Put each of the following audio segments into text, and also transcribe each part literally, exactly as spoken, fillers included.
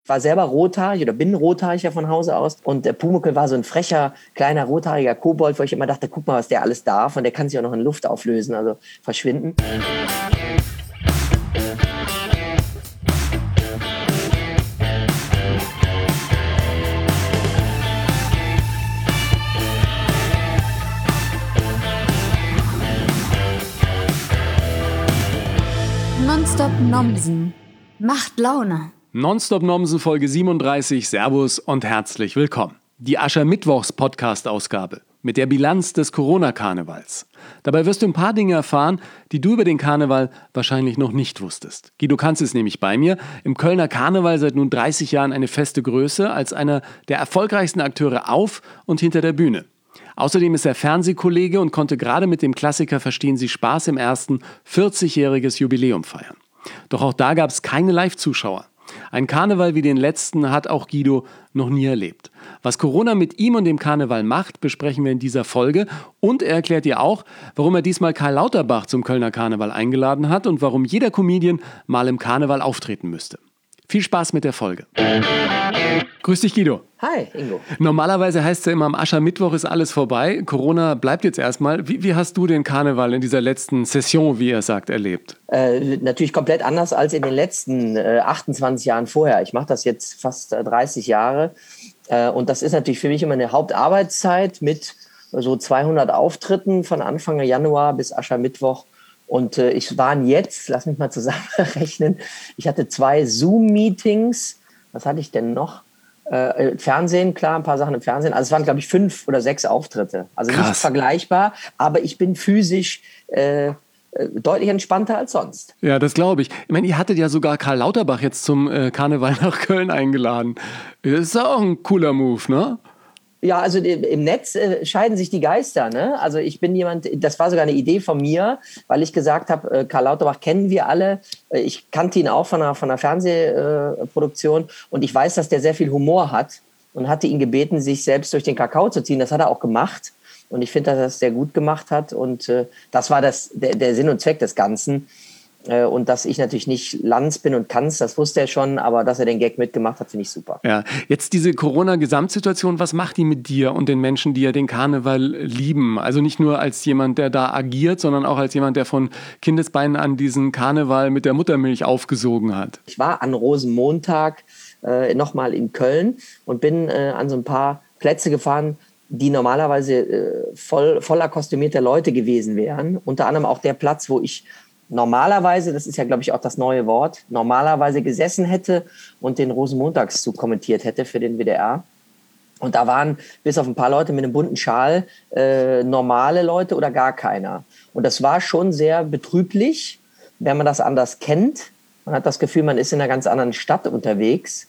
war selber rothaarig oder bin rothaarig ja von Hause aus. Und der Pumuckl war so ein frecher, kleiner, rothaariger Kobold, wo ich immer dachte, guck mal, was der alles darf. Und der kann sich auch noch in Luft auflösen, also verschwinden. Nonstop Nomsen macht Laune. Nonstop Nomsen Folge siebenunddreißig, Servus und herzlich willkommen. Die Aschermittwochs-Podcast-Ausgabe mit der Bilanz des Corona-Karnevals. Dabei wirst du ein paar Dinge erfahren, die du über den Karneval wahrscheinlich noch nicht wusstest. Guido Kanz ist nämlich bei mir, im Kölner Karneval seit nun dreißig Jahren eine feste Größe, als einer der erfolgreichsten Akteure auf und hinter der Bühne. Außerdem ist er Fernsehkollege und konnte gerade mit dem Klassiker Verstehen Sie Spaß im ersten vierzigjähriges Jubiläum feiern. Doch auch da gab es keine Live-Zuschauer. Ein Karneval wie den letzten hat auch Guido noch nie erlebt. Was Corona mit ihm und dem Karneval macht, besprechen wir in dieser Folge. Und er erklärt dir auch, warum er diesmal Karl Lauterbach zum Kölner Karneval eingeladen hat und warum jeder Comedian mal im Karneval auftreten müsste. Viel Spaß mit der Folge. Grüß dich, Guido. Hi, Ingo. Normalerweise heißt es ja immer, am Aschermittwoch ist alles vorbei. Corona bleibt jetzt erstmal. Wie, wie hast du den Karneval in dieser letzten Session, wie er sagt, erlebt? Äh, natürlich komplett anders als in den letzten äh, achtundzwanzig Jahren vorher. Ich mache das jetzt fast äh, dreißig Jahre. Äh, und das ist natürlich für mich immer eine Hauptarbeitszeit mit so zweihundert Auftritten von Anfang Januar bis Aschermittwoch. Und äh, ich war jetzt, lass mich mal zusammenrechnen, ich hatte zwei Zoom-Meetings. Was hatte ich denn noch? Äh, Fernsehen, klar, ein paar Sachen im Fernsehen. Also es waren, glaube ich, fünf oder sechs Auftritte. Also Krass. Nicht vergleichbar, aber ich bin physisch äh, deutlich entspannter als sonst. Ja, das glaube ich. Ich meine, ihr hattet ja sogar Karl Lauterbach jetzt zum äh, Karneval nach Köln eingeladen. Das ist auch ein cooler Move, ne? Ja, also im Netz äh, scheiden sich die Geister, ne? Also ich bin jemand, das war sogar eine Idee von mir, weil ich gesagt habe, äh, Karl Lauterbach kennen wir alle. Äh, ich kannte ihn auch von einer, von einer Fernsehproduktion äh, und ich weiß, dass der sehr viel Humor hat und hatte ihn gebeten, sich selbst durch den Kakao zu ziehen. Das hat er auch gemacht und ich finde, dass er das sehr gut gemacht hat und äh, das war das, der, der Sinn und Zweck des Ganzen. Und dass ich natürlich nicht Lanz bin und Kanz, das wusste er schon, aber dass er den Gag mitgemacht hat, finde ich super. Ja, jetzt diese Corona-Gesamtsituation, was macht die mit dir und den Menschen, die ja den Karneval lieben? Also nicht nur als jemand, der da agiert, sondern auch als jemand, der von Kindesbeinen an diesen Karneval mit der Muttermilch aufgesogen hat. Ich war an Rosenmontag äh, nochmal in Köln und bin äh, an so ein paar Plätze gefahren, die normalerweise äh, voll, voller kostümierter Leute gewesen wären. Unter anderem auch der Platz, wo ich normalerweise, das ist ja, glaube ich, auch das neue Wort, normalerweise gesessen hätte und den Rosenmontagszug kommentiert hätte für den W D R. Und da waren bis auf ein paar Leute mit einem bunten Schal äh, normale Leute oder gar keiner. Und das war schon sehr betrüblich, wenn man das anders kennt. Man hat das Gefühl, man ist in einer ganz anderen Stadt unterwegs.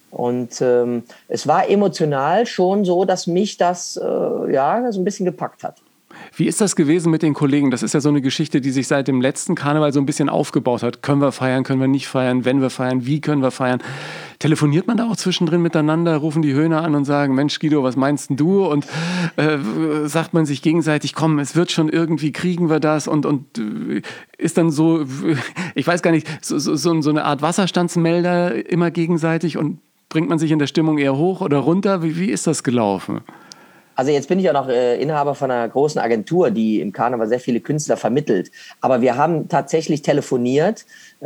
Und ähm, es war emotional schon so, dass mich das äh, ja so ein bisschen gepackt hat. Wie ist das gewesen mit den Kollegen? Das ist ja so eine Geschichte, die sich seit dem letzten Karneval so ein bisschen aufgebaut hat. Können wir feiern, können wir nicht feiern? Wenn wir feiern, wie können wir feiern? Telefoniert man da auch zwischendrin miteinander, rufen die Höhner an und sagen, Mensch Guido, was meinst denn du? Und äh, sagt man sich gegenseitig, komm, es wird schon irgendwie, kriegen wir das? Und, und äh, ist dann so, ich weiß gar nicht, so, so, so eine Art Wasserstandsmelder immer gegenseitig und bringt man sich in der Stimmung eher hoch oder runter? Wie, wie ist das gelaufen? Also jetzt bin ich ja noch äh, Inhaber von einer großen Agentur, die im Karneval sehr viele Künstler vermittelt. Aber wir haben tatsächlich telefoniert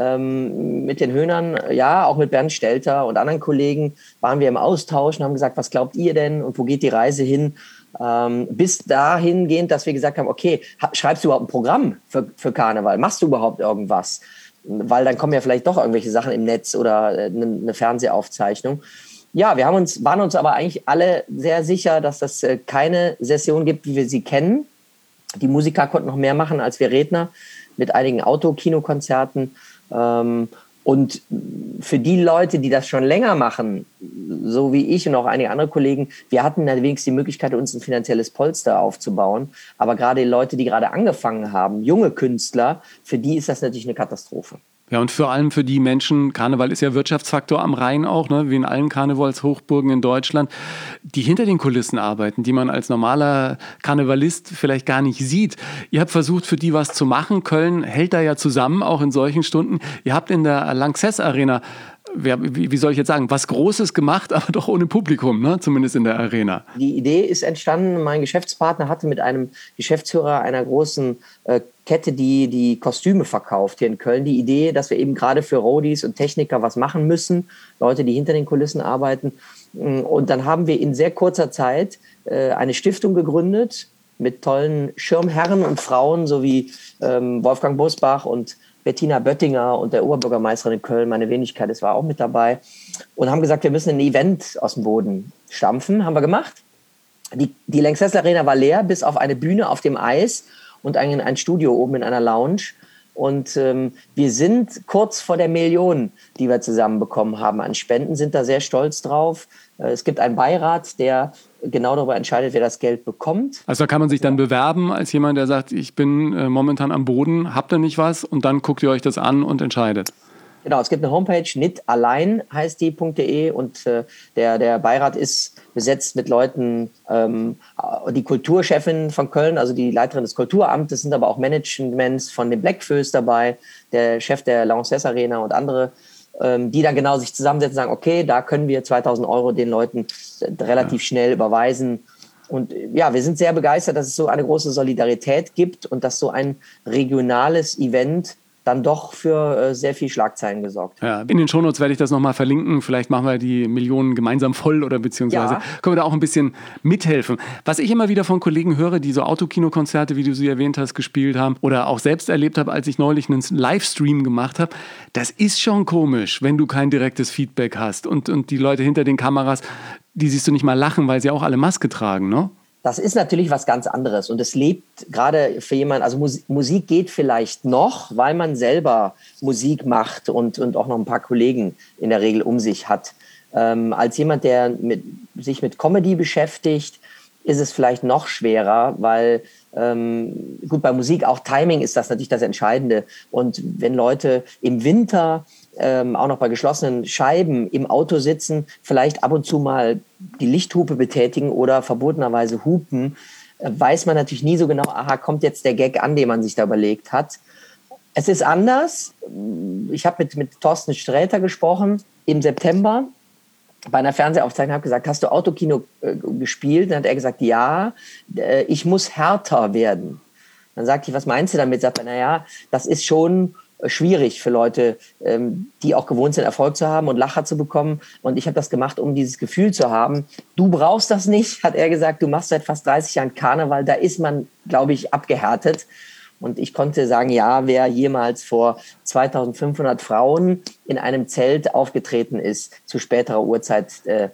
ähm, mit den Höhnern, ja, auch mit Bernd Stelter und anderen Kollegen waren wir im Austausch und haben gesagt, was glaubt ihr denn und wo geht die Reise hin? Ähm, bis dahingehend, dass wir gesagt haben, okay, schreibst du überhaupt ein Programm für, für Karneval? Machst du überhaupt irgendwas? Weil dann kommen ja vielleicht doch irgendwelche Sachen im Netz oder eine, eine Fernsehaufzeichnung. Ja, wir haben uns, waren uns aber eigentlich alle sehr sicher, dass das äh, keine Session gibt, wie wir sie kennen. Die Musiker konnten noch mehr machen als wir Redner mit einigen Autokinokonzerten. Ähm, und für die Leute, die das schon länger machen, so wie ich und auch einige andere Kollegen, wir hatten dann wenigstens die Möglichkeit, uns ein finanzielles Polster aufzubauen. Aber gerade die Leute, die gerade angefangen haben, junge Künstler, für die ist das natürlich eine Katastrophe. Ja, und vor allem für die Menschen, Karneval ist ja Wirtschaftsfaktor am Rhein auch, ne, wie in allen Karnevalshochburgen in Deutschland, die hinter den Kulissen arbeiten, die man als normaler Karnevalist vielleicht gar nicht sieht. Ihr habt versucht, für die was zu machen. Köln hält da ja zusammen, auch in solchen Stunden. Ihr habt in der Lanxess Arena wie, wie soll ich jetzt sagen, was Großes gemacht, aber doch ohne Publikum, ne? Zumindest in der Arena. Die Idee ist entstanden, mein Geschäftspartner hatte mit einem Geschäftsführer einer großen äh, Kette, die die Kostüme verkauft hier in Köln, die Idee, dass wir eben gerade für Roadies und Techniker was machen müssen, Leute, die hinter den Kulissen arbeiten. Und dann haben wir in sehr kurzer Zeit äh, eine Stiftung gegründet mit tollen Schirmherren und Frauen, sowie ähm, Wolfgang Bosbach und Bettina Böttinger und der Oberbürgermeisterin in Köln, meine Wenigkeit, das war auch mit dabei, und haben gesagt, wir müssen ein Event aus dem Boden stampfen. Haben wir gemacht. Die, die Lanxess Arena war leer, bis auf eine Bühne auf dem Eis und ein, ein Studio oben in einer Lounge. Und ähm, wir sind kurz vor der Million, die wir zusammenbekommen haben an Spenden, sind da sehr stolz drauf. Äh, es gibt einen Beirat, der genau darüber entscheidet, wer das Geld bekommt. Also da kann man sich dann bewerben als jemand, der sagt, ich bin äh, momentan am Boden, habt ihr nicht was? Und dann guckt ihr euch das an und entscheidet. Genau, es gibt eine Homepage, nitallein heißt die .de, und äh, der, der Beirat ist besetzt mit Leuten, ähm, die Kulturchefin von Köln, also die Leiterin des Kulturamtes, sind aber auch Managements von den Blackfoes dabei, der Chef der Lanxess Arena und andere, ähm, die dann genau sich zusammensetzen und sagen, okay, da können wir zweitausend Euro den Leuten relativ ja. schnell überweisen. Und ja, wir sind sehr begeistert, dass es so eine große Solidarität gibt und dass so ein regionales Event dann doch für äh, sehr viel Schlagzeilen gesorgt. Ja, in den Shownotes werde ich das nochmal verlinken. Vielleicht machen wir die Millionen gemeinsam voll oder beziehungsweise ja. können wir da auch ein bisschen mithelfen. Was ich immer wieder von Kollegen höre, die so Autokinokonzerte, wie du sie erwähnt hast, gespielt haben oder auch selbst erlebt habe, als ich neulich einen Livestream gemacht habe, das ist schon komisch, wenn du kein direktes Feedback hast und, und die Leute hinter den Kameras, die siehst du nicht mal lachen, weil sie auch alle Maske tragen, ne? Das ist natürlich was ganz anderes und es lebt gerade für jemanden, also Musik, Musik geht vielleicht noch, weil man selber Musik macht und, und auch noch ein paar Kollegen in der Regel um sich hat. Ähm, als jemand, der mit, sich mit Comedy beschäftigt, ist es vielleicht noch schwerer, weil ähm, gut, bei Musik auch Timing ist das natürlich das Entscheidende, und wenn Leute im Winter Ähm, auch noch bei geschlossenen Scheiben im Auto sitzen, vielleicht ab und zu mal die Lichthupe betätigen oder verbotenerweise hupen, äh, weiß man natürlich nie so genau, aha, kommt jetzt der Gag an, den man sich da überlegt hat. Es ist anders. Ich habe mit, mit Thorsten Sträter gesprochen im September bei einer Fernsehaufzeichnung, habe gesagt, hast du Autokino äh, gespielt? Dann hat er gesagt, ja, äh, ich muss härter werden. Dann sagte ich, was meinst du damit? Sagt er, naja, das ist schon schwierig für Leute, die auch gewohnt sind, Erfolg zu haben und Lacher zu bekommen. Und ich habe das gemacht, um dieses Gefühl zu haben. Du brauchst das nicht, hat er gesagt. Du machst seit fast dreißig Jahren Karneval. Da ist man, glaube ich, abgehärtet. Und ich konnte sagen, ja, wer jemals vor zweitausendfünfhundert Frauen in einem Zelt aufgetreten ist, zu späterer Uhrzeit,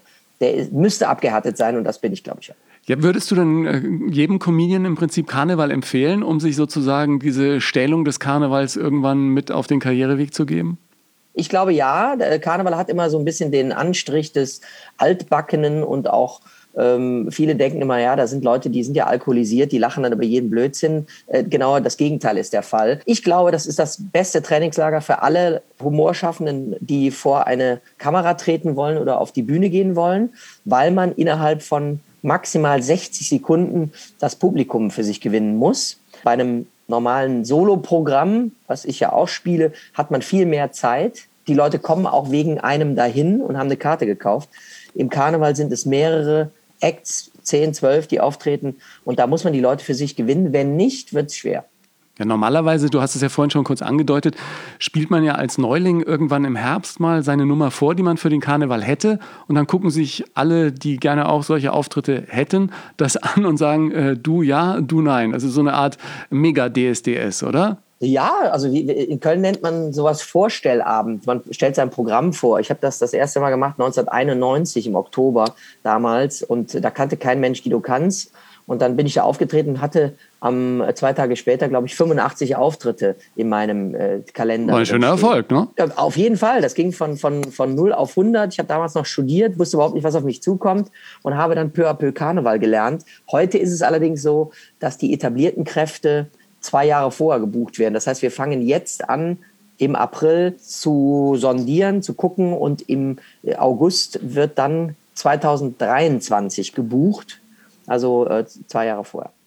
der müsste abgehärtet sein. Und das bin ich, glaube ich, auch. Ja, würdest du denn äh, jedem Comedian im Prinzip Karneval empfehlen, um sich sozusagen diese Stählung des Karnevals irgendwann mit auf den Karriereweg zu geben? Ich glaube, ja. Der Karneval hat immer so ein bisschen den Anstrich des Altbackenen und auch ähm, viele denken immer, ja, da sind Leute, die sind ja alkoholisiert, die lachen dann über jeden Blödsinn. Äh, genau das Gegenteil ist der Fall. Ich glaube, das ist das beste Trainingslager für alle Humorschaffenden, die vor eine Kamera treten wollen oder auf die Bühne gehen wollen, weil man innerhalb von maximal sechzig Sekunden das Publikum für sich gewinnen muss. Bei einem normalen Solo-Programm, was ich ja auch spiele, hat man viel mehr Zeit. Die Leute kommen auch wegen einem dahin und haben eine Karte gekauft. Im Karneval sind es mehrere Acts, zehn, zwölf, die auftreten. Und da muss man die Leute für sich gewinnen. Wenn nicht, wird es schwer. Ja, normalerweise, du hast es ja vorhin schon kurz angedeutet, spielt man ja als Neuling irgendwann im Herbst mal seine Nummer vor, die man für den Karneval hätte. Und dann gucken sich alle, die gerne auch solche Auftritte hätten, das an und sagen, äh, du ja, du nein. Also so eine Art Mega-D S D S, oder? Ja, also wie, in Köln nennt man sowas Vorstellabend. Man stellt sein Programm vor. Ich habe das das erste Mal gemacht neunzehnhunderteinundneunzig im Oktober damals. Und da kannte kein Mensch Guido Kanz. Und dann bin ich da aufgetreten und hatte am ähm, zwei Tage später, glaube ich, fünfundachtzig Auftritte in meinem äh, Kalender. War ein schöner Erfolg, ne? Ja, auf jeden Fall. Das ging von, von, von null auf hundert. Ich habe damals noch studiert, wusste überhaupt nicht, was auf mich zukommt und habe dann peu à peu Karneval gelernt. Heute ist es allerdings so, dass die etablierten Kräfte zwei Jahre vorher gebucht werden. Das heißt, wir fangen jetzt an, im April zu sondieren, zu gucken, und im August wird dann zweitausenddreiundzwanzig gebucht. Also äh, zwei Jahre vorher.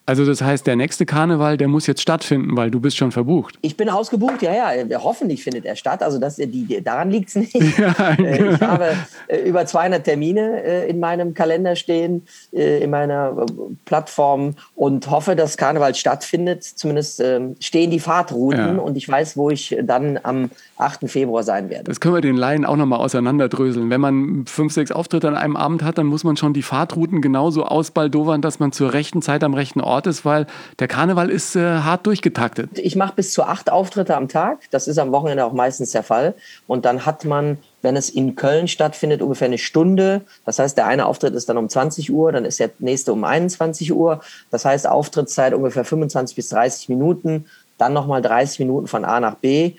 Also das heißt, der nächste Karneval, der muss jetzt stattfinden, weil du bist schon verbucht. Ich bin ausgebucht, ja, ja. Hoffentlich findet er statt. Also das, die, die, daran liegt es nicht. Ja, äh, ich habe äh, über zweihundert Termine äh, in meinem Kalender stehen, äh, in meiner äh, Plattform und hoffe, dass Karneval stattfindet. Zumindest äh, stehen die Fahrtrouten ja. und ich weiß, wo ich dann am achten Februar sein werde. Das können wir den Laien auch nochmal auseinanderdröseln. Wenn man fünf, sechs Auftritte an einem Abend hat, dann muss man schon die Fahrtrouten genauso ausbaldowern, dass man zur rechten Zeit am rechten Ort ist, weil der Karneval ist äh, hart durchgetaktet. Ich mache bis zu acht Auftritte am Tag. Das ist am Wochenende auch meistens der Fall. Und dann hat man, wenn es in Köln stattfindet, ungefähr eine Stunde. Das heißt, der eine Auftritt ist dann um zwanzig Uhr, dann ist der nächste um einundzwanzig Uhr. Das heißt, Auftrittszeit ungefähr fünfundzwanzig bis dreißig Minuten. Dann nochmal dreißig Minuten von A nach B.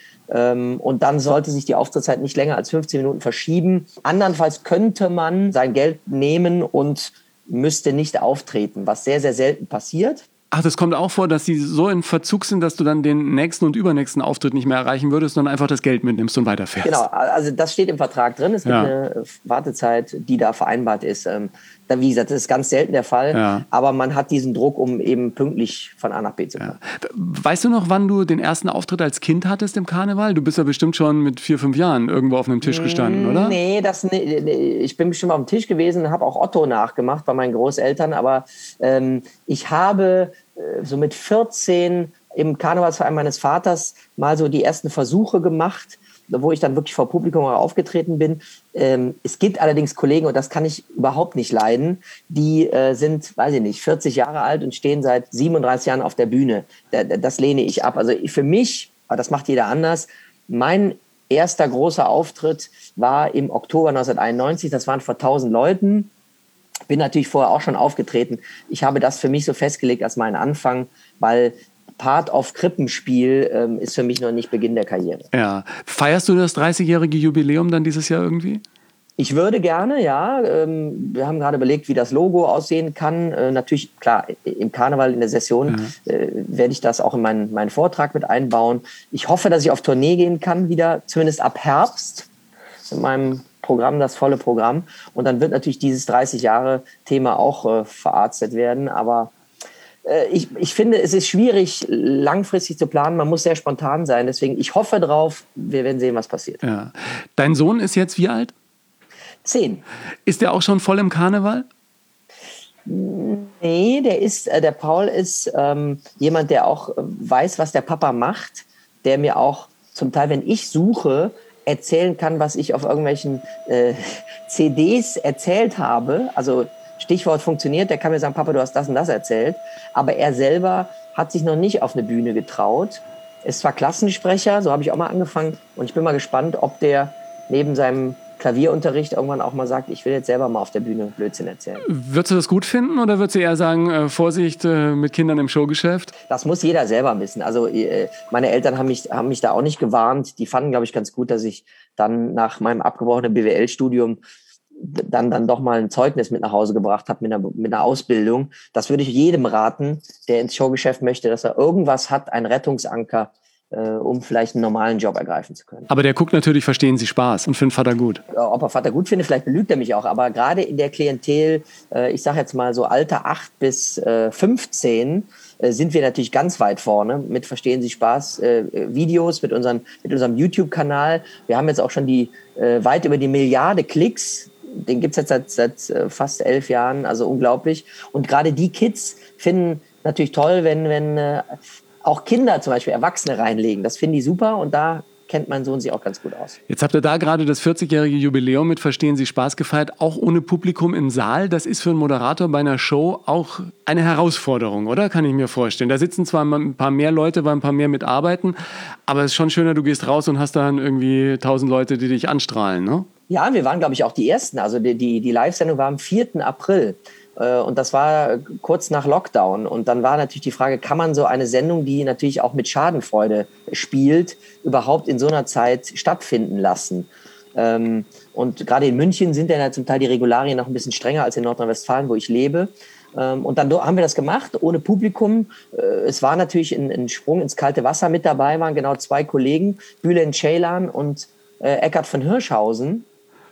Und dann sollte sich die Auftrittszeit nicht länger als fünfzehn Minuten verschieben. Andernfalls könnte man sein Geld nehmen und müsste nicht auftreten, was sehr, sehr selten passiert. Ach, das kommt auch vor, dass die so in Verzug sind, dass du dann den nächsten und übernächsten Auftritt nicht mehr erreichen würdest, sondern einfach das Geld mitnimmst und weiterfährst. Genau, also das steht im Vertrag drin. Es gibt ja. eine Wartezeit, die da vereinbart ist. Wie gesagt, das ist ganz selten der Fall, ja. aber man hat diesen Druck, um eben pünktlich von A nach B zu kommen. Ja. Weißt du noch, wann du den ersten Auftritt als Kind hattest im Karneval? Du bist ja bestimmt schon mit vier, fünf Jahren irgendwo auf einem Tisch gestanden, oder? Nee, das, nee ich bin bestimmt auf dem Tisch gewesen und habe auch Otto nachgemacht bei meinen Großeltern, aber ähm, ich habe äh, so mit vierzehn im Karnevalsverein meines Vaters mal so die ersten Versuche gemacht, wo ich dann wirklich vor Publikum aufgetreten bin. Ähm, es gibt allerdings Kollegen, und das kann ich überhaupt nicht leiden, die äh, sind, weiß ich nicht, vierzig Jahre alt und stehen seit siebenunddreißig Jahren auf der Bühne. Da, das lehne ich ab. Also für mich, aber das macht jeder anders, mein erster großer Auftritt war im Oktober neunzehnhunderteinundneunzig, das waren vor tausend Leuten. Bin natürlich vorher auch schon aufgetreten. Ich habe das für mich so festgelegt als meinen Anfang, weil Part auf Krippenspiel ähm, ist für mich noch nicht Beginn der Karriere. Ja. Feierst du das dreißigjährige Jubiläum dann dieses Jahr irgendwie? Ich würde gerne, ja. Ähm, wir haben gerade überlegt, wie das Logo aussehen kann. Äh, natürlich, klar, im Karneval in der Session ja. äh, werde ich das auch in meinen, meinen Vortrag mit einbauen. Ich hoffe, dass ich auf Tournee gehen kann, wieder zumindest ab Herbst in meinem Programm, das volle Programm. Und dann wird natürlich dieses dreißig-Jahre-Thema auch äh, verarztet werden, aber Ich, ich finde, es ist schwierig, langfristig zu planen. Man muss sehr spontan sein. Deswegen, ich hoffe drauf, wir werden sehen, was passiert. Ja. Dein Sohn ist jetzt wie alt? Zehn. Ist der auch schon voll im Karneval? Nee, der ist, äh, der Paul ist ähm, jemand, der auch äh, weiß, was der Papa macht, der mir auch zum Teil, wenn ich suche, erzählen kann, was ich auf irgendwelchen äh, C Ds erzählt habe. Also Stichwort funktioniert, der kann mir sagen, Papa, du hast das und das erzählt. Aber er selber hat sich noch nicht auf eine Bühne getraut. Ist zwar Klassensprecher, so habe ich auch mal angefangen. Und ich bin mal gespannt, ob der neben seinem Klavierunterricht irgendwann auch mal sagt, ich will jetzt selber mal auf der Bühne Blödsinn erzählen. Würdest du das gut finden oder würdest du eher sagen, äh, Vorsicht äh, mit Kindern im Showgeschäft? Das muss jeder selber wissen. Also äh, meine Eltern haben mich, haben mich da auch nicht gewarnt. Die fanden, glaube ich, ganz gut, dass ich dann nach meinem abgebrochenen B W L-Studium dann dann doch mal ein Zeugnis mit nach Hause gebracht habe mit einer, mit einer Ausbildung. Das würde ich jedem raten, der ins Showgeschäft möchte, dass er irgendwas hat, einen Rettungsanker, äh, um vielleicht einen normalen Job ergreifen zu können. Aber der guckt natürlich, verstehen Sie Spaß und findet Vater gut. Ob er Vater gut findet, vielleicht belügt er mich auch, aber gerade in der Klientel, äh, ich sage jetzt mal so Alter acht bis fünfzehn, äh, sind wir natürlich ganz weit vorne mit Verstehen Sie Spaß äh, Videos, mit, unseren, mit unserem YouTube-Kanal. Wir haben jetzt auch schon die äh, weit über die Milliarde Klicks. Den gibt's jetzt seit, seit fast elf Jahren, also unglaublich. Und gerade die Kids finden natürlich toll, wenn, wenn äh, auch Kinder zum Beispiel Erwachsene reinlegen. Das finden die super und da kennt mein Sohn sich auch ganz gut aus. Jetzt habt ihr da gerade das vierzigjährige Jubiläum mit Verstehen Sie Spaß gefeiert, auch ohne Publikum im Saal. Das ist für einen Moderator bei einer Show auch eine Herausforderung, oder? Kann ich mir vorstellen. Da sitzen zwar ein paar mehr Leute, weil ein paar mehr mitarbeiten, aber es ist schon schöner, du gehst raus und hast dann irgendwie tausend Leute, die dich anstrahlen, ne? Ja, wir waren, glaube ich, auch die Ersten. Also die, die, die Live-Sendung war am vierten April. Und das war kurz nach Lockdown. Und dann war natürlich die Frage, kann man so eine Sendung, die natürlich auch mit Schadenfreude spielt, überhaupt in so einer Zeit stattfinden lassen? Und gerade in München sind ja zum Teil die Regularien noch ein bisschen strenger als in Nordrhein-Westfalen, wo ich lebe. Und dann haben wir das gemacht, ohne Publikum. Es war natürlich ein, ein Sprung ins kalte Wasser. Mit dabei waren genau zwei Kollegen, Bülent Ceylan und Eckhard von Hirschhausen.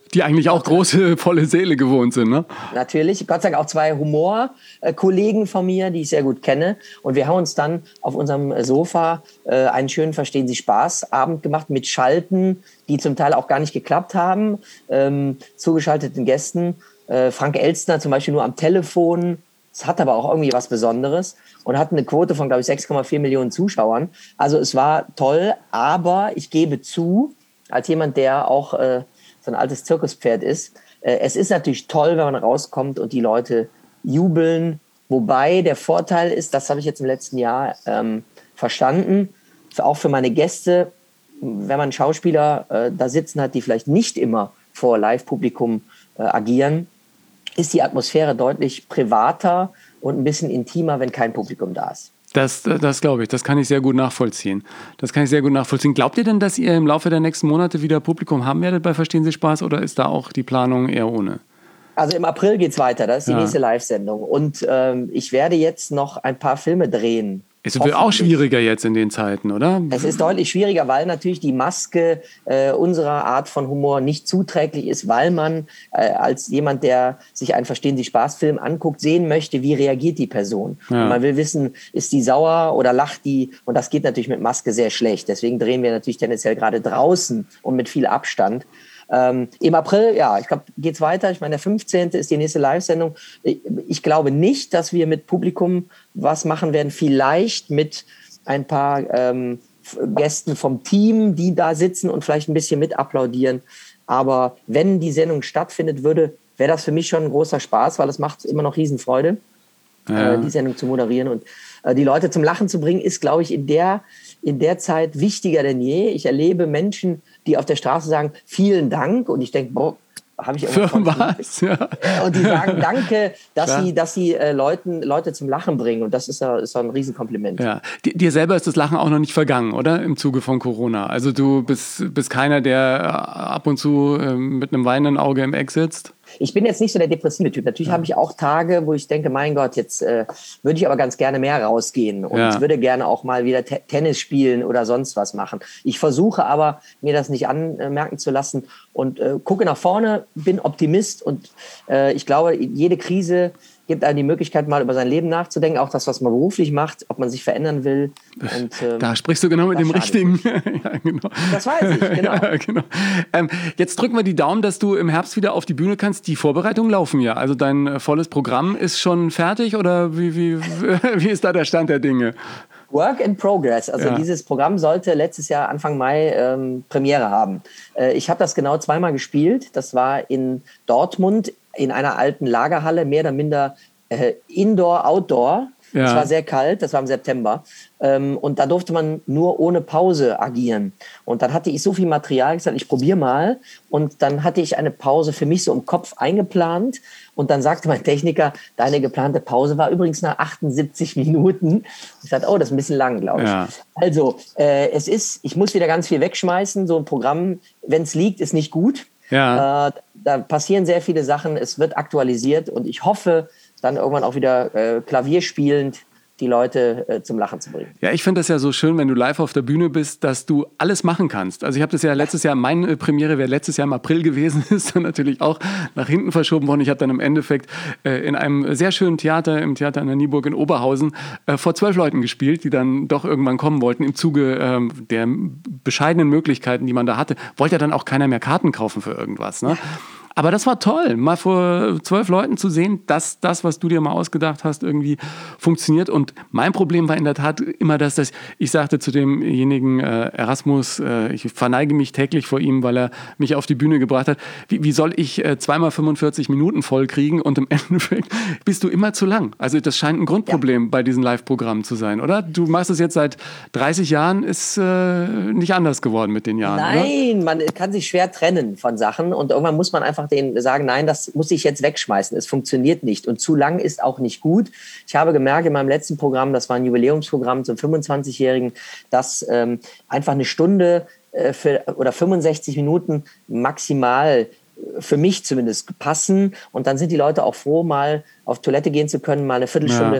Die eigentlich auch große, volle Seele gewohnt sind, ne? Natürlich. Gott sei Dank auch zwei Humorkollegen von mir, die ich sehr gut kenne. Und wir haben uns dann auf unserem Sofa äh, einen schönen Verstehen Sie Spaß-Abend gemacht mit Schalten, die zum Teil auch gar nicht geklappt haben, ähm, zugeschalteten Gästen. Äh, Frank Elstner zum Beispiel nur am Telefon. Es hat aber auch irgendwie was Besonderes und hat eine Quote von, glaube ich, sechs Komma vier Millionen Zuschauern. Also es war toll, aber ich gebe zu, als jemand, der auch äh, so ein altes Zirkuspferd ist, äh, es ist natürlich toll, wenn man rauskommt und die Leute jubeln. Wobei der Vorteil ist, das habe ich jetzt im letzten Jahr ähm, verstanden, für, auch für meine Gäste, wenn man Schauspieler äh, da sitzen hat, die vielleicht nicht immer vor Live-Publikum äh, agieren, ist die Atmosphäre deutlich privater und ein bisschen intimer, wenn kein Publikum da ist. Das, das glaube ich, das kann ich sehr gut nachvollziehen. Das kann ich sehr gut nachvollziehen. Glaubt ihr denn, dass ihr im Laufe der nächsten Monate wieder Publikum haben werdet bei Verstehen Sie Spaß oder ist da auch die Planung eher ohne? Also im April geht's weiter, das ist die ja. nächste Live-Sendung. Und ähm, ich werde jetzt noch ein paar Filme drehen. Es wird auch schwieriger jetzt in den Zeiten, oder? Es ist deutlich schwieriger, weil natürlich die Maske äh, unserer Art von Humor nicht zuträglich ist, weil man äh, als jemand, der sich einen Verstehen Sie Spaß-Film anguckt, sehen möchte, wie reagiert die Person. Ja. Und man will wissen, ist die sauer oder lacht die? Und das geht natürlich mit Maske sehr schlecht. Deswegen drehen wir natürlich tendenziell gerade draußen und mit viel Abstand. Ähm, Im April, ja, ich glaube, geht's weiter. Ich meine, der fünfzehnte ist die nächste Live-Sendung. Ich, ich glaube nicht, dass wir mit Publikum was machen werden. Vielleicht mit ein paar ähm, Gästen vom Team, die da sitzen und vielleicht ein bisschen mit applaudieren. Aber wenn die Sendung stattfindet würde, wäre das für mich schon ein großer Spaß, weil es macht immer noch Riesenfreude, ja. äh, die Sendung zu moderieren. Und äh, die Leute zum Lachen zu bringen, ist, glaube ich, in der, in der Zeit wichtiger denn je. Ich erlebe Menschen, die auf der Straße sagen, vielen Dank. Und ich denke, boah, habe ich irgendwas? Ja. Und die sagen Danke, dass Klar. sie, dass sie äh, Leuten, Leute zum Lachen bringen. Und das ist ja, ist ja ein Riesenkompliment. Ja. Dir selber ist das Lachen auch noch nicht vergangen, oder? Im Zuge von Corona. Also du bist, bist keiner, der ab und zu äh, mit einem weinenden Auge im Eck sitzt? Ich bin jetzt nicht so der depressive Typ. Natürlich ja. habe ich auch Tage, wo ich denke, mein Gott, jetzt äh, würde ich aber ganz gerne mehr rausgehen und ja. würde gerne auch mal wieder T- Tennis spielen oder sonst was machen. Ich versuche aber, mir das nicht anmerken zu lassen und äh, gucke nach vorne, bin Optimist und äh, ich glaube, jede Krise gibt einem die Möglichkeit, mal über sein Leben nachzudenken, auch das, was man beruflich macht, ob man sich verändern will. Und, ähm, da sprichst du genau mit dem Richtigen. Ja, genau. Das weiß ich, genau. Ja, genau. Ähm, jetzt drücken wir die Daumen, dass du im Herbst wieder auf die Bühne kannst. Die Vorbereitungen laufen ja. Also dein äh, volles Programm ist schon fertig oder wie, wie, wie ist da der Stand der Dinge? Work in Progress. Also ja. dieses Programm sollte letztes Jahr Anfang Mai ähm, Premiere haben. Äh, ich habe das genau zweimal gespielt. Das war in Dortmund in einer alten Lagerhalle, mehr oder minder äh, Indoor, Outdoor. Ja. Es war sehr kalt, das war im September. Ähm, und da durfte man nur ohne Pause agieren. Und dann hatte ich so viel Material gesagt, ich probiere mal. Und dann hatte ich eine Pause für mich so im Kopf eingeplant. Und dann sagte mein Techniker, deine geplante Pause war übrigens nach achtundsiebzig Minuten. Ich sagte, oh, das ist ein bisschen lang, glaube ich. Ja. Also, äh, es ist, ich muss wieder ganz viel wegschmeißen. So ein Programm, wenn es liegt, ist nicht gut. Ja. Äh, da passieren sehr viele Sachen. Es wird aktualisiert. Und ich hoffe, dann irgendwann auch wieder äh, Klavier spielend die Leute äh, zum Lachen zu bringen. Ja, ich finde das ja so schön, wenn du live auf der Bühne bist, dass du alles machen kannst. Also ich habe das ja letztes Jahr, meine Premiere wäre letztes Jahr im April gewesen, ist dann natürlich auch nach hinten verschoben worden. Ich habe dann im Endeffekt äh, in einem sehr schönen Theater, im Theater an der Nieburg in Oberhausen, äh, vor zwölf Leuten gespielt, die dann doch irgendwann kommen wollten. Im Zuge äh, der bescheidenen Möglichkeiten, die man da hatte, wollte ja dann auch keiner mehr Karten kaufen für irgendwas, ne? Aber das war toll, mal vor zwölf Leuten zu sehen, dass das, was du dir mal ausgedacht hast, irgendwie funktioniert. Und mein Problem war in der Tat immer, dass das, ich sagte zu demjenigen äh, Erasmus, äh, ich verneige mich täglich vor ihm, weil er mich auf die Bühne gebracht hat. Wie, wie soll ich äh, zweimal fünfundvierzig Minuten voll kriegen und im Endeffekt bist du immer zu lang? Also das scheint ein Grundproblem ja. bei diesen Live-Programmen zu sein, oder? Du machst es jetzt seit dreißig Jahren, ist äh, nicht anders geworden mit den Jahren, Nein, oder? Man kann sich schwer trennen von Sachen und irgendwann muss man einfach denen sagen, nein, das muss ich jetzt wegschmeißen. Es funktioniert nicht. Und zu lang ist auch nicht gut. Ich habe gemerkt in meinem letzten Programm, das war ein Jubiläumsprogramm zum fünfundzwanzigjährigen, dass ähm, einfach eine Stunde äh, für, oder fünfundsechzig Minuten maximal für mich zumindest passen. Und dann sind die Leute auch froh, mal auf Toilette gehen zu können, mal eine Viertelstunde ja.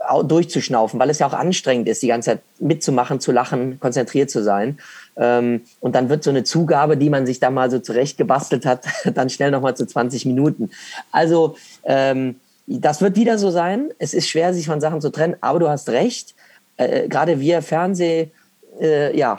durchzuschnaufen, weil es ja auch anstrengend ist, die ganze Zeit mitzumachen, zu lachen, konzentriert zu sein. Ähm, und dann wird so eine Zugabe, die man sich da mal so zurechtgebastelt hat, dann schnell nochmal zu zwanzig Minuten. Also ähm, das wird wieder so sein. Es ist schwer, sich von Sachen zu trennen, aber du hast recht. Äh, gerade wir Fernseh, äh, ja,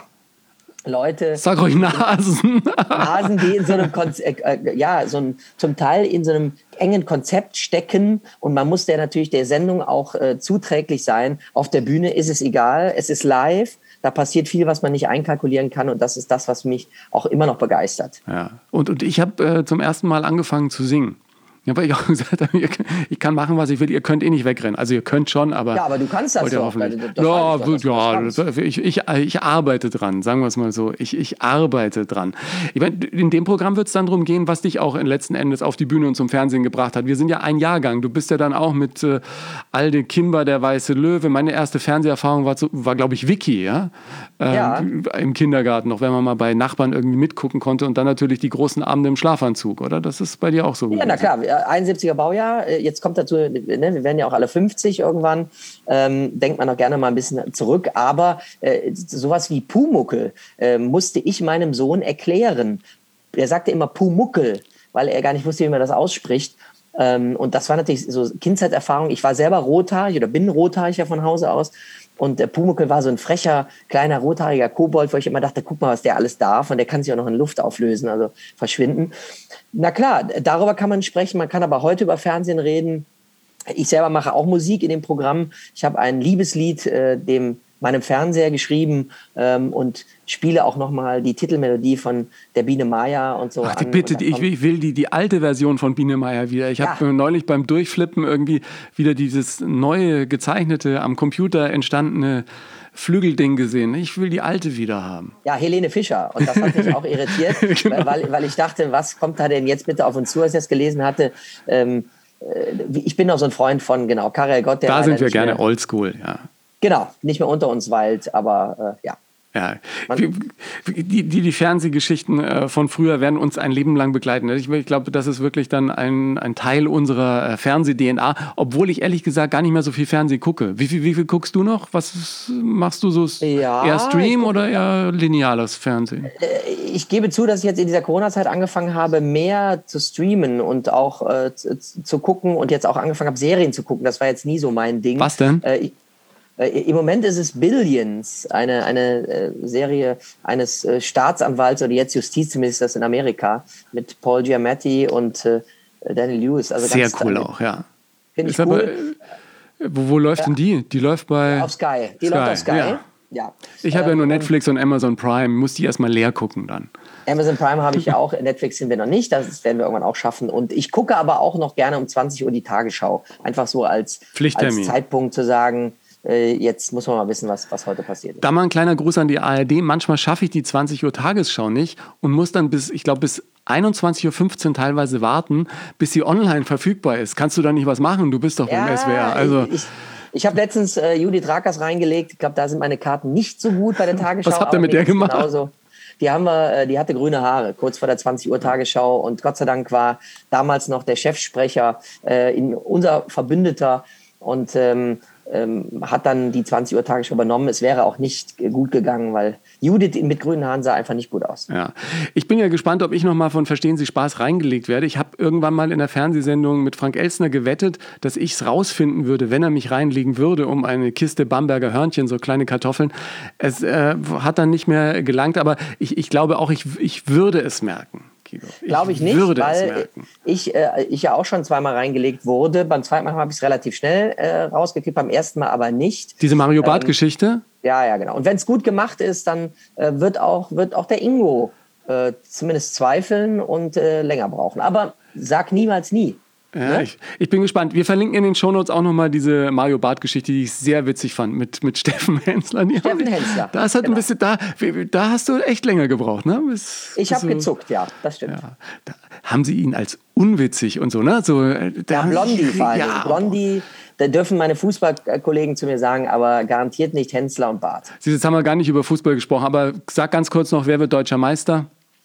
Leute. Sag ruhig Nasen. Nasen, die in so einem Konzept, äh, ja, so ein, zum Teil in so einem engen Konzept stecken und man muss der natürlich der Sendung auch äh, zuträglich sein. Auf der Bühne ist es egal, es ist live, da passiert viel, was man nicht einkalkulieren kann und das ist das, was mich auch immer noch begeistert. Ja. Und, und ich habe äh, zum ersten Mal angefangen zu singen. Ja, weil ich auch gesagt habe, ich kann machen, was ich will, ihr könnt eh nicht wegrennen. Also ihr könnt schon, aber... Ja, aber du kannst das doch. Das ja, doch, ja das, ich, ich, ich arbeite dran, sagen wir es mal so. Ich, ich arbeite dran. Ich meine, in dem Programm wird es dann darum gehen, was dich auch letzten Endes auf die Bühne und zum Fernsehen gebracht hat. Wir sind ja ein Jahrgang. Du bist ja dann auch mit äh, Alde Kimber, der Weiße Löwe. Meine erste Fernseherfahrung war, war glaube ich, Vicky, ja? Ähm, ja. Im Kindergarten, noch wenn man mal bei Nachbarn irgendwie mitgucken konnte und dann natürlich die großen Abende im Schlafanzug, oder? Das ist bei dir auch so. Ja, na klar. einundsiebziger Baujahr, jetzt kommt dazu, ne, wir werden ja auch alle fünfzig irgendwann, ähm, denkt man auch gerne mal ein bisschen zurück, aber äh, sowas wie Pumuckl äh, musste ich meinem Sohn erklären. Er sagte immer Pumuckl, weil er gar nicht wusste, wie man das ausspricht. Ähm, und das war natürlich so Kindheitserfahrung. Ich war selber rothaarig oder bin rothaarig ja von Hause aus. Und der Pumuckl war so ein frecher, kleiner, rothaariger Kobold, wo ich immer dachte, guck mal, was der alles darf. Und der kann sich auch noch in Luft auflösen, also verschwinden. Na klar, darüber kann man sprechen. Man kann aber heute über Fernsehen reden. Ich selber mache auch Musik in dem Programm. Ich habe ein Liebeslied äh, dem meinem Fernseher geschrieben ähm, und spiele auch nochmal die Titelmelodie von der Biene Meier und so. Ach, die, bitte, die, ich, will, ich will die, die alte Version von Biene Meier wieder. Ich ja. habe neulich beim Durchflippen irgendwie wieder dieses neue, gezeichnete, am Computer entstandene Flügelding gesehen. Ich will die alte wieder haben. Ja, Helene Fischer. Und das hat mich auch irritiert, genau. weil, weil ich dachte, was kommt da denn jetzt bitte auf uns zu, als ich das gelesen hatte. Ähm, ich bin auch so ein Freund von, genau, Karel Gott. Der da sind wir gerne oldschool, ja. Genau, nicht mehr unter uns weilt, aber äh, ja. Ja, die, die, die Fernsehgeschichten äh, von früher werden uns ein Leben lang begleiten. Ich, ich glaube, das ist wirklich dann ein, ein Teil unserer äh, Fernseh-D N A, obwohl ich ehrlich gesagt gar nicht mehr so viel Fernsehen gucke. Wie viel, wie viel guckst du noch? Was machst du so? Ja, eher Stream oder eher lineales Fernsehen? Äh, ich gebe zu, dass ich jetzt in dieser Corona-Zeit angefangen habe, mehr zu streamen und auch äh, zu, zu gucken und jetzt auch angefangen habe, Serien zu gucken. Das war jetzt nie so mein Ding. Was denn? Äh, ich, Im Moment ist es Billions, eine, eine äh, Serie eines äh, Staatsanwalts oder jetzt Justizministers in Amerika mit Paul Giamatti und äh, Daniel Lewis. Also sehr ganz, cool äh, auch, ja. Finde ich cool. Aber, wo, wo läuft ja. denn die? Die läuft bei... Auf Sky. Die Sky. läuft auf Sky. Ja. Ja. Ich habe ähm, ja nur Netflix und Amazon Prime, muss die erstmal leer gucken dann. Amazon Prime habe ich ja auch, Netflix sind wir noch nicht, das werden wir irgendwann auch schaffen. Und ich gucke aber auch noch gerne um zwanzig Uhr die Tagesschau. Einfach so als, als Zeitpunkt zu sagen... Jetzt muss man mal wissen, was, was heute passiert ist. Da mal ein kleiner Gruß an die A R D. Manchmal schaffe ich die zwanzig Uhr Tagesschau nicht und muss dann bis, ich glaube, bis einundzwanzig Uhr fünfzehn teilweise warten, bis sie online verfügbar ist. Kannst du da nicht was machen? Du bist doch beim ja, S W R. Also ich, ich habe letztens äh, Judith Rakers reingelegt. Ich glaube, da sind meine Karten nicht so gut bei der Tagesschau. Was habt ihr mit der gemacht? Genauso. Die haben wir, äh, die hatte grüne Haare, kurz vor der zwanzig Uhr Tagesschau. Und Gott sei Dank war damals noch der Chefsprecher, äh, in unser Verbündeter. Und ähm, ähm, hat dann die zwanzig Uhr Tagesschau übernommen. Es wäre auch nicht gut gegangen, weil Judith mit grünen Haaren sah einfach nicht gut aus. Ja. Ich bin ja gespannt, ob ich nochmal von Verstehen Sie Spaß reingelegt werde. Ich habe irgendwann mal in der Fernsehsendung mit Frank Elstner gewettet, dass ich es rausfinden würde, wenn er mich reinlegen würde, um eine Kiste Bamberger Hörnchen, so kleine Kartoffeln. Es äh, hat dann nicht mehr gelangt, aber ich, ich glaube auch, ich, ich würde es merken. Glaube ich nicht, würde weil ich, äh, ich ja auch schon zweimal reingelegt wurde. Beim zweiten Mal habe ich es relativ schnell äh, rausgekriegt, beim ersten Mal aber nicht. Diese Mario Barth-Geschichte? Ähm, ja, ja, genau. Und wenn es gut gemacht ist, dann äh, wird, auch, wird auch der Ingo äh, zumindest zweifeln und äh, länger brauchen. Aber sag niemals nie. Ja, ja? Ich, ich bin gespannt. Wir verlinken in den Shownotes auch nochmal diese Mario Barth-Geschichte, die ich sehr witzig fand, mit, mit Steffen Hensler. Die Steffen haben, Hensler. Da, ist halt genau. ein bisschen, da, da hast du echt länger gebraucht, ne? Bis, ich habe so, gezuckt, ja, das stimmt. Ja, da haben sie ihn als unwitzig und so, ne? So, ja, Blondie vor allem. Ja, Blondie, da dürfen meine Fußballkollegen zu mir sagen, aber garantiert nicht Hensler und Barth. Sie, jetzt haben wir gar nicht über Fußball gesprochen, aber sag ganz kurz noch, wer wird deutscher Meister?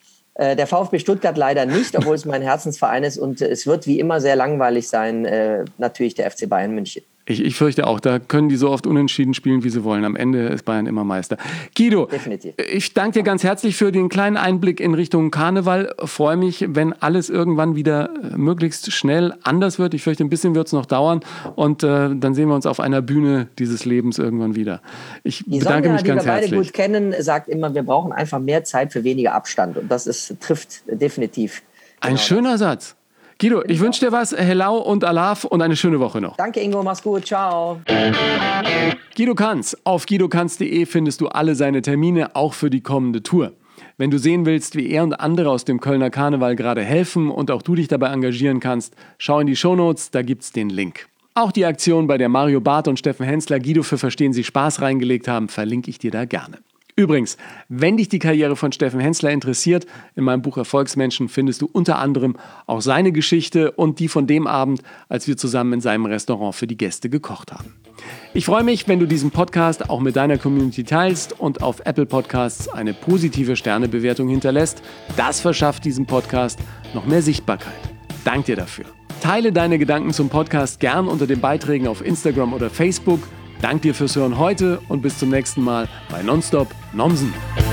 Der VfB Stuttgart leider nicht, obwohl es mein Herzensverein ist und es wird wie immer sehr langweilig sein, äh, natürlich der F C Bayern München. Ich, ich fürchte auch, da können die so oft unentschieden spielen, wie sie wollen. Am Ende ist Bayern immer Meister. Guido, Definitiv. Ich danke dir ganz herzlich für den kleinen Einblick in Richtung Karneval. Freue mich, wenn alles irgendwann wieder möglichst schnell anders wird. Ich fürchte, ein bisschen wird es noch dauern. Und äh, dann sehen wir uns auf einer Bühne dieses Lebens irgendwann wieder. Ich die bedanke Sonja, mich ganz herzlich. Die wir beide gut kennen, sagt immer, wir brauchen einfach mehr Zeit für weniger Abstand. Und das ist, trifft definitiv. Ein genau schöner das. Satz. Guido, ich wünsche dir was, Hello und Alaf und eine schöne Woche noch. Danke Ingo, mach's gut, ciao. Guido Kanz. Auf guidokanz punkt de findest du alle seine Termine, auch für die kommende Tour. Wenn du sehen willst, wie er und andere aus dem Kölner Karneval gerade helfen und auch du dich dabei engagieren kannst, schau in die Shownotes, da gibt's den Link. Auch die Aktion, bei der Mario Barth und Steffen Hensler Guido für Verstehen Sie Spaß reingelegt haben, verlinke ich dir da gerne. Übrigens, wenn dich die Karriere von Steffen Hensler interessiert, in meinem Buch Erfolgsmenschen findest du unter anderem auch seine Geschichte und die von dem Abend, als wir zusammen in seinem Restaurant für die Gäste gekocht haben. Ich freue mich, wenn du diesen Podcast auch mit deiner Community teilst und auf Apple Podcasts eine positive Sternebewertung hinterlässt. Das verschafft diesem Podcast noch mehr Sichtbarkeit. Dank dir dafür. Teile deine Gedanken zum Podcast gern unter den Beiträgen auf Instagram oder Facebook. Dank dir fürs Hören heute und bis zum nächsten Mal bei Nonstop Nomsen.